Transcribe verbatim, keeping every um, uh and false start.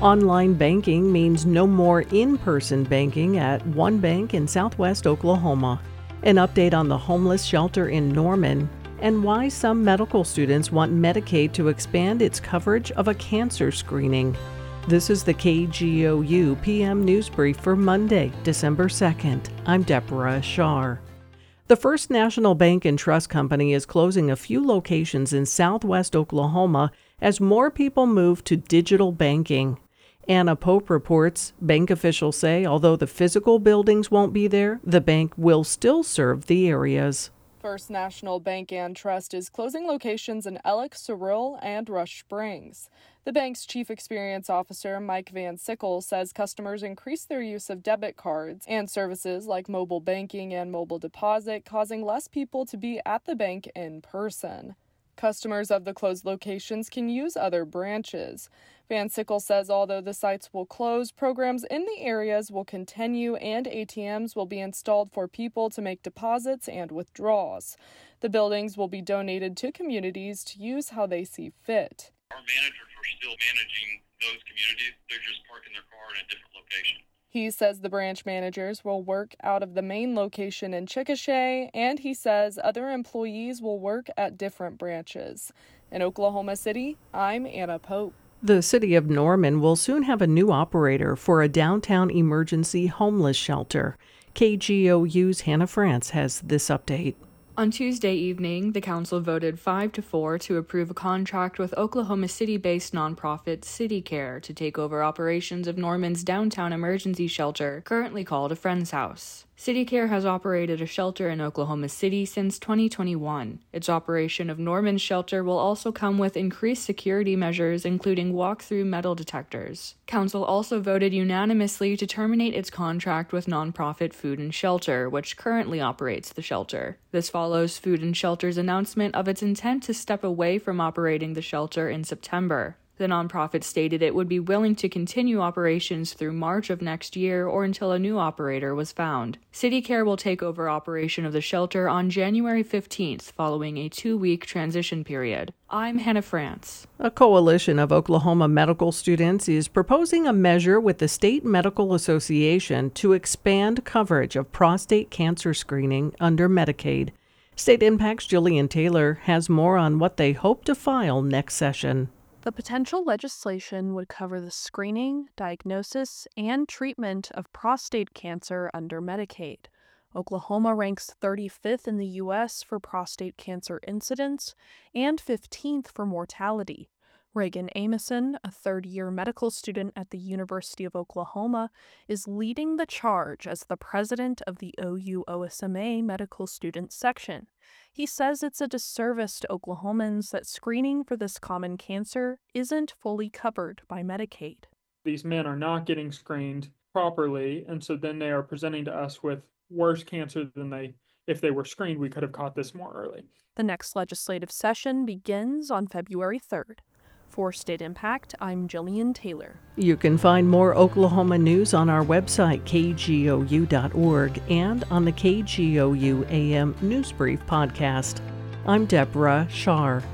Online banking means no more in-person banking at one bank in southwest Oklahoma. An update on the homeless shelter in Norman, and why some medical students want Medicaid to expand its coverage of a cancer screening. This is the K G O U P M News Brief for Monday, December second. I'm Deborah Ashar. The First National Bank and Trust Company is closing a few locations in southwest Oklahoma as more people move to digital banking. Anna Pope reports bank officials say although the physical buildings won't be there, the bank will still serve the areas. First National Bank and Trust is closing locations in Ellick, Cyril, and Rush Springs. The bank's chief experience officer, Mike Van Sickle, says customers increase their use of debit cards and services like mobile banking and mobile deposit, causing less people to be at the bank in person. Customers of the closed locations can use other branches. Van Sickle says although the sites will close, programs in the areas will continue and A T Ms will be installed for people to make deposits and withdrawals. The buildings will be donated to communities to use how they see fit. Our managers are still managing those communities. They're just parking their car in a different location. He says the branch managers will work out of the main location in Chickasha, and he says other employees will work at different branches. In Oklahoma City, I'm Anna Pope. The city of Norman will soon have a new operator for a downtown emergency homeless shelter. K G O U's Hannah France has this update. On Tuesday evening, the council voted five to four to approve a contract with Oklahoma City-based nonprofit CityCare to take over operations of Norman's downtown emergency shelter, currently called a Friend's House. CityCare has operated a shelter in Oklahoma City since twenty twenty-one. Its operation of Norman's shelter will also come with increased security measures, including walk-through metal detectors. Council also voted unanimously to terminate its contract with nonprofit Food and Shelter, which currently operates the shelter. This follows Food and Shelter's announcement of its intent to step away from operating the shelter in September. The nonprofit stated it would be willing to continue operations through March of next year or until a new operator was found. CityCare will take over operation of the shelter on January fifteenth following a two-week transition period. I'm Hannah France. A coalition of Oklahoma medical students is proposing a measure with the State Medical Association to expand coverage of prostate cancer screening under Medicaid. State Impact's Jillian Taylor has more on what they hope to file next session. The potential legislation would cover the screening, diagnosis, and treatment of prostate cancer under Medicaid. Oklahoma ranks thirty-fifth in the U S for prostate cancer incidence and fifteenth for mortality. Reagan Amison, a third-year medical student at the University of Oklahoma, is leading the charge as the president of the O U O S M A Medical Student Section. He says it's a disservice to Oklahomans that screening for this common cancer isn't fully covered by Medicaid. These men are not getting screened properly, and so then they are presenting to us with worse cancer than they, if they were screened, we could have caught this more early. The next legislative session begins on February third. For State Impact, I'm Jillian Taylor. You can find more Oklahoma news on our website, K G O U dot org, and on the K G O U A M News Brief podcast. I'm Deborah Shar.